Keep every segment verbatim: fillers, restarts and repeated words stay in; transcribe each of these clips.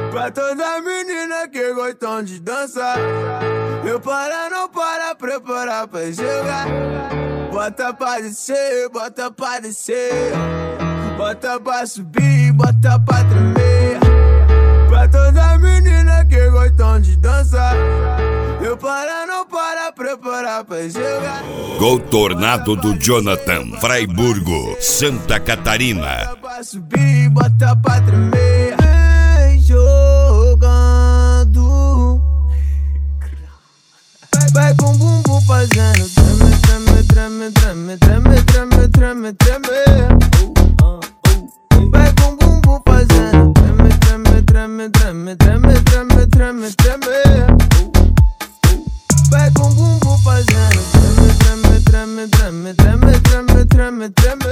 Pra toda menina que gostam de dançar, eu para, não para, preparar pra jogar. Bota pra descer, bota pra descer, bota pra subir, bota pra tremer. Pra toda menina que gostam de dançar, eu para, não para, preparar pra jogar. Gol Tornado do Jonathan, Fraiburgo, Santa Catarina. Bota pra subir, bota pra tremer. Vem jogando, vai com o bumbum fazendo treme, treme, treme, treme, treme, treme, treme. Vai com o bumbum fazendo treme, treme, treme, treme, treme, treme, treme, treme. Vai com o bumbum fazendo treme, treme, treme, treme, treme, treme, treme.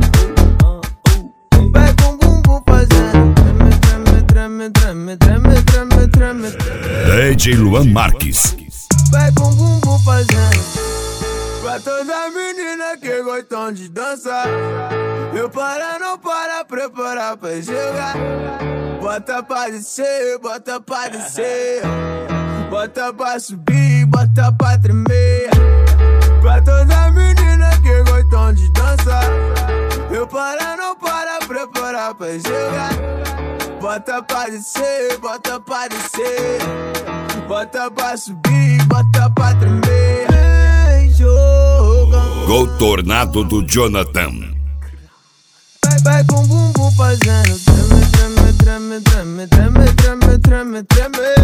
Vai com o bumbum fazendo treme, treme, treme, treme, treme, treme, treme. D J Luan Marques. Vai com o bumbum fazendo. Pra toda menina que gostam de dançar, eu para, não para, preparar pra jogar. Bota pra descer, bota pra descer, bota pra subir, bota pra tremer. Pra toda menina que gostam de dançar, eu para, não para, preparar pra jogar. Bota pra descer, bota pra descer, bota pra subir, bota pra tremer. Vem jogando. Gol Tornado do Jonathan. Vai, vai com o bumbum fazendo treme, treme, treme, treme, treme, treme, treme.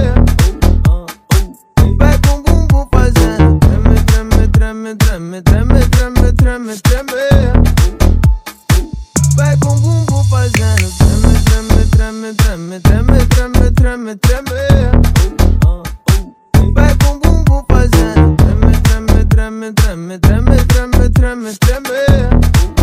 Vai com o bumbum fazendo treme, treme, treme, treme, treme, treme, treme, treme. Vai com o bumbum fazendo treme, treme, treme, treme, treme, treme, treme. Vai com o bumbum fazendo treme, treme, treme, treme, treme, treme, treme, treme.